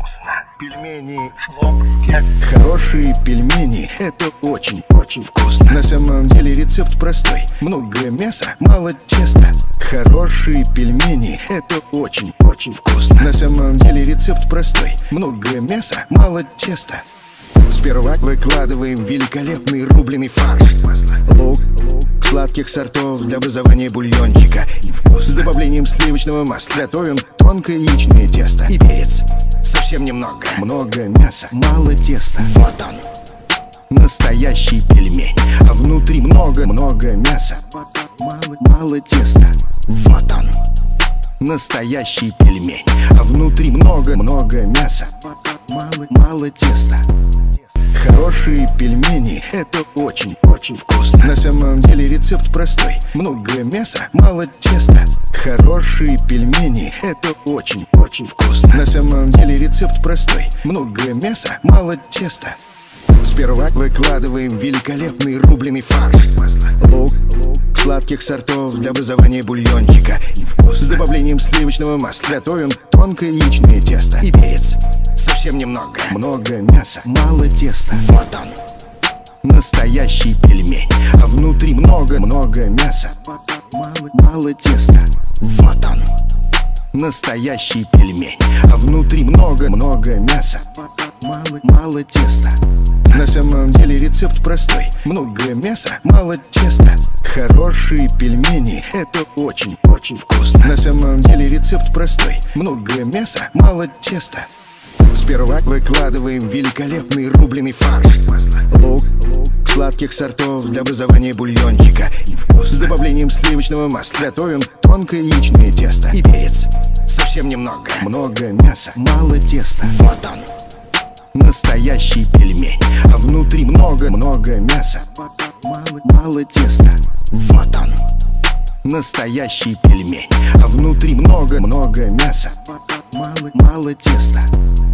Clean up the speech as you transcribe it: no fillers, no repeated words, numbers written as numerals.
вкусно. Пельмени, хорошие пельмени, это очень вкусно. На самом деле рецепт простой: много мяса, мало теста. Хорошие пельмени, это очень вкусно. На самом деле рецепт простой: много мяса, мало теста. Сперва выкладываем великолепный рубленый фарш, лук, сладких сортов для образования бульончика. С добавлением сливочного масла готовим тонкое яичное тесто и перец. Совсем немного. Много мяса, мало теста. Вот он, настоящий пельмень. А внутри много мяса, мало теста. Вот он, настоящий пельмень. А внутри много мяса, мало теста. Хорошие пельмени, это очень вкусно. На самом деле рецепт простой: много мяса, мало теста. Хорошие пельмени, это очень вкусно. На самом деле рецепт простой: много мяса, мало теста. Сперва выкладываем великолепный рубленый фарш, лук, сладких сортов для образования бульончика. С добавлением сливочного масла готовим тонкое яичное тесто и перец. Совсем немного. Много мяса, мало теста. Вот он, настоящий пельмень. А внутри много мяса, мало теста. Вот он, настоящий пельмень. А внутри много мяса, мало теста. На самом деле рецепт простой: много мяса, мало теста. Хорошие пельмени, это очень вкусно. На самом деле рецепт простой: много мяса, мало теста. Сперва выкладываем великолепный рубленый фарш, лук, сладких сортов для образования бульончика. С добавлением сливочного масла готовим тонкое яичное тесто и перец. Совсем немного. Много мяса, мало теста. Вот он, настоящий пельмень. А внутри много мяса, мало теста. Вот он, настоящий пельмень. А внутри много мяса, мало теста.